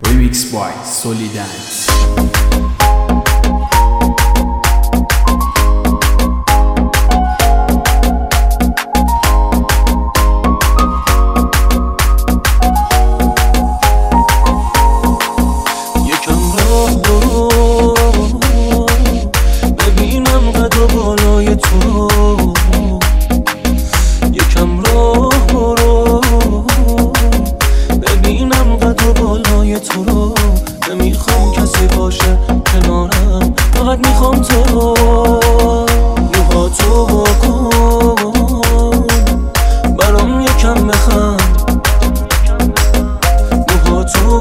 Remix by Solidance. تو رو نمیخوام کسی باشه کنارم، فقط میخوام تو رو موهاتو بکن برام یکم بخند، موهاتو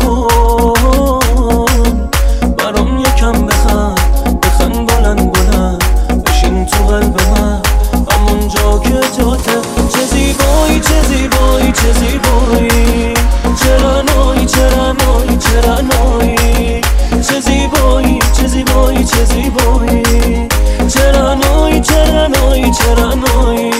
بکن برام یکم بخند، بخند بلند بلند بشین تو قلب من همون جا که جاته. چه زیبایی چه زیبایی چه زیبایی، چرا نایی چرا نایی چرا نایی، چه زیبایی چه زیبایی چه زیبایی، چرا نایی چرا نایی چرا نایی.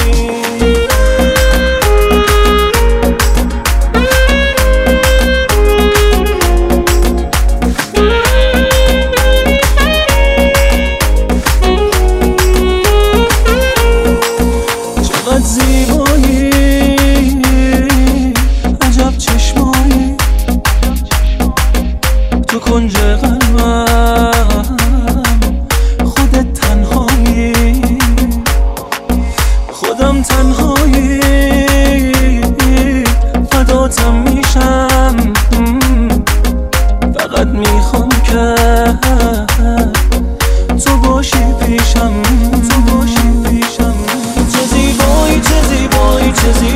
چقدر زیبایی عجب چشمایی، تو کنج قلبم خودت تنهایی، خودم تنهایی فداتم میشم، فقط میخوام که تو باشی پیشم، تو باشی پیشم. چه زیبایی چه زیبایی چه زیبایی